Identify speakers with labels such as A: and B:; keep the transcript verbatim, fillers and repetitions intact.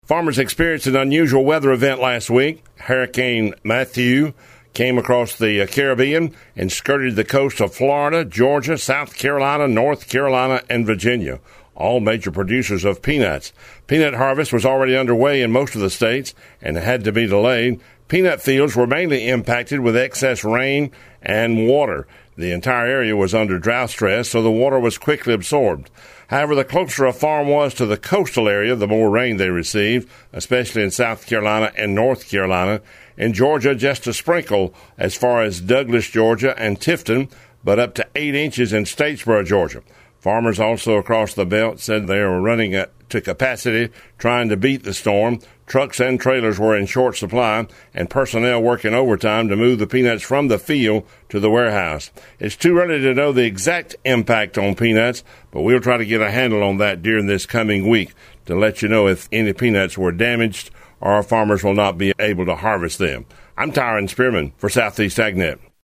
A: Farmers experienced an unusual weather event last week. Hurricane Matthew came across the Caribbean and skirted the coast of Florida, Georgia, South Carolina, North Carolina, and Virginia, all major producers of peanuts. Peanut harvest was already underway in most of the states and had to be delayed. Peanut fields were mainly impacted with excess rain and water. The entire area was under drought stress, so the water was quickly absorbed. However, the closer a farm was to the coastal area, the more rain they received, especially in South Carolina and North Carolina. In Georgia, just a sprinkle as far as Douglas, Georgia, and Tifton, but up to eight inches in Statesboro, Georgia. Farmers also across the belt said they were running at, to capacity, trying to beat the storm. Trucks and trailers were in short supply, and personnel working overtime to move the peanuts from the field to the warehouse. It's too early to know the exact impact on peanuts, but we'll try to get a handle on that during this coming week to let you know if any peanuts were damaged or our farmers will not be able to harvest them. I'm Tyron Spearman for Southeast AgNet.